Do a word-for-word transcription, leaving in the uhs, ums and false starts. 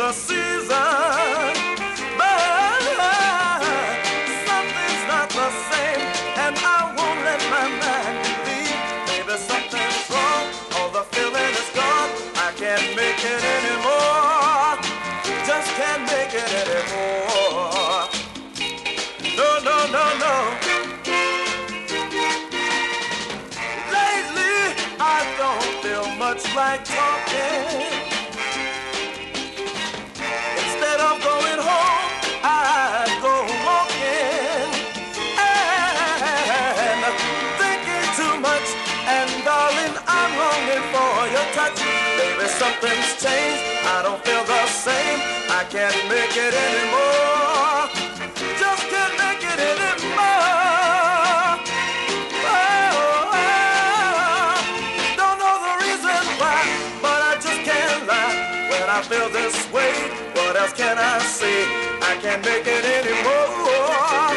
the season, but something's not the same, and I won't let my mind believe. Maybe something's wrong, all the feeling is gone. I can't make it anymore, just can't make it anymore. No, no, no, no. Lately, I don't feel much like talking. Instead of going home, I go walking and thinking too much. And darling, I'm longing for your touch. Baby, something's changed. I don't feel the same. I can't make it anymore. Just can't make it anymore. Oh, oh. Don't know the reason why, but I just can't lie. When I feel this way, what else can I say? I can't make it anymore.